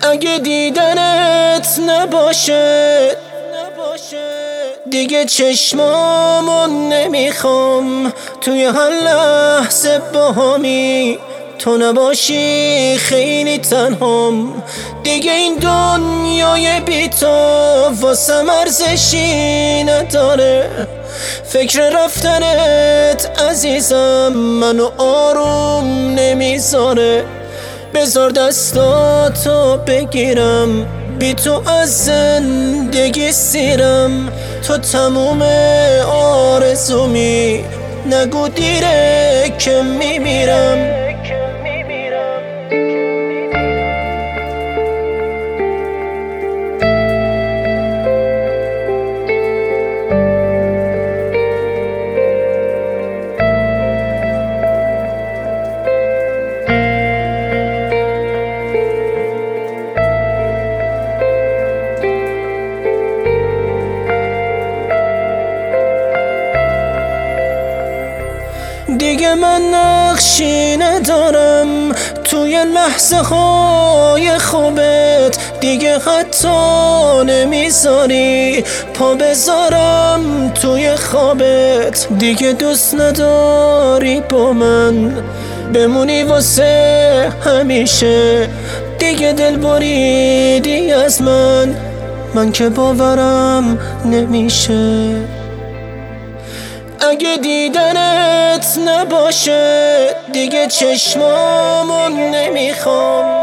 اگه دیدنت نباشه دیگه چشمامون نمیخوام، توی هر لحظه باهمی تو نباشی خیلی تنهام. دیگه این دنیای بی تو واسم ارزشی نداره. فکر رفتنت عزیزم منو آروم نمیذاره. بذار دستاتو بگیرم، بی تو از زندگی سیرم. تو تموم آرزومی، نگو دیره که میمیرم. دیگه من نقشی ندارم توی لحظه های خوبت، دیگه حتی نمیذاری پا بذارم توی خوابت. دیگه دوست نداری با من بمونی واسه همیشه، دیگه دل بریدی از من که باورم نمیشه. اگه دیدنت نباشه دیگه چشمامون نمیخوام.